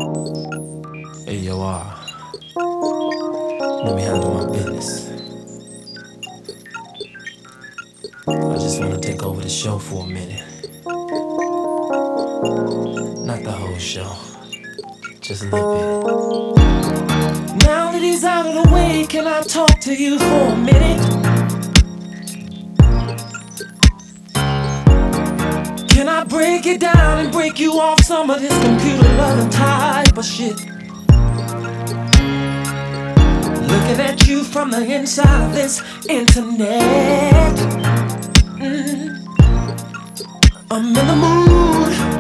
Hey, yo, let me handle my business. I just wanna take over the show for a minute. Not the whole show, just a little bit. Now that he's out of the way, can I talk to you for a minute? Can I break it down and break you off some of this computer loving type of shit? Looking at you from the inside of this internet. I'm in the mood